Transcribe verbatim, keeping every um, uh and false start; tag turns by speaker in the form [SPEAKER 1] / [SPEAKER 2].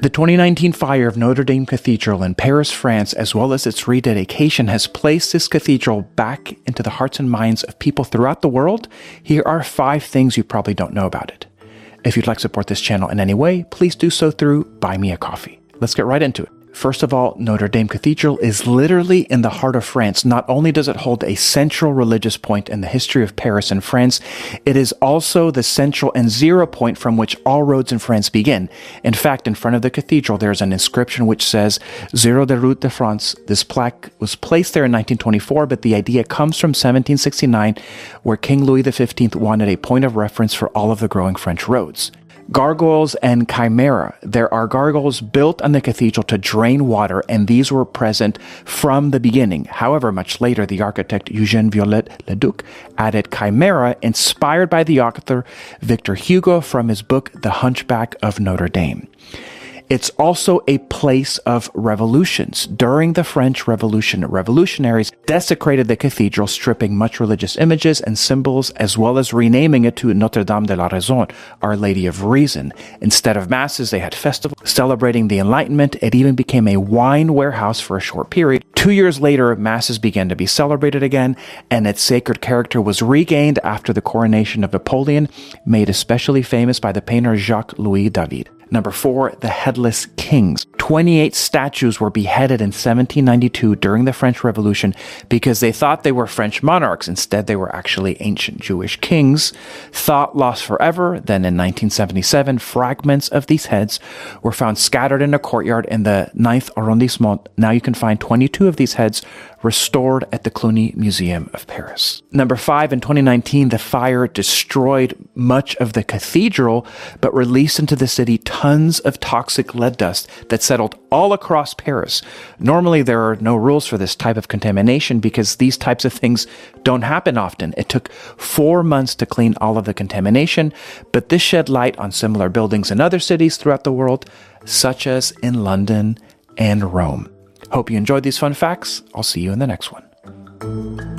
[SPEAKER 1] The twenty nineteen fire of Notre Dame Cathedral in Paris, France, as well as its rededication, has placed this cathedral back into the hearts and minds of people throughout the world. Here are five things you probably don't know about it. If you'd like to support this channel in any way, please do so through Buy Me a Coffee. Let's get right into it. First of all, Notre Dame Cathedral is literally in the heart of France. Not only does it hold a central religious point in the history of Paris and France, it is also the central and zero point from which all roads in France begin. In fact, in front of the cathedral, there's an inscription which says, Zero de Route de France. This plaque was placed there in nineteen twenty-four, but the idea comes from seventeen sixty-nine, where King Louis the fifteenth wanted a point of reference for all of the growing French roads. Gargoyles and chimera. There are gargoyles built on the cathedral to drain water, and these were present from the beginning. However, much later, the architect Eugène Viollet-le-Duc added chimera, inspired by the author Victor Hugo from his book The Hunchback of Notre Dame. It's also a place of revolutions. During the French Revolution, revolutionaries desecrated the cathedral, stripping much religious images and symbols, as well as renaming it to Notre Dame de la Raison, Our Lady of Reason. Instead of masses, they had festivals celebrating the Enlightenment. It even became a wine warehouse for a short period. Two years later, masses began to be celebrated again, and its sacred character was regained after the coronation of Napoleon, made especially famous by the painter Jacques-Louis David. Number four, the Headless Kings. twenty-eight statues were beheaded in seventeen ninety-two during the French Revolution because they thought they were French monarchs. Instead, they were actually ancient Jewish kings. Thought lost forever. Then in nineteen seventy-seven, fragments of these heads were found scattered in a courtyard in the ninth arrondissement. Now you can find twenty-two of these heads restored at the Cluny Museum of Paris. Number five, in twenty nineteen, the fire destroyed much of the cathedral, but released into the city tons of toxic lead dust that settled all across Paris. Normally, there are no rules for this type of contamination because these types of things don't happen often. It took four months to clean all of the contamination, but this shed light on similar buildings in other cities throughout the world, such as in London and Rome. Hope you enjoyed these fun facts. I'll see you in the next one.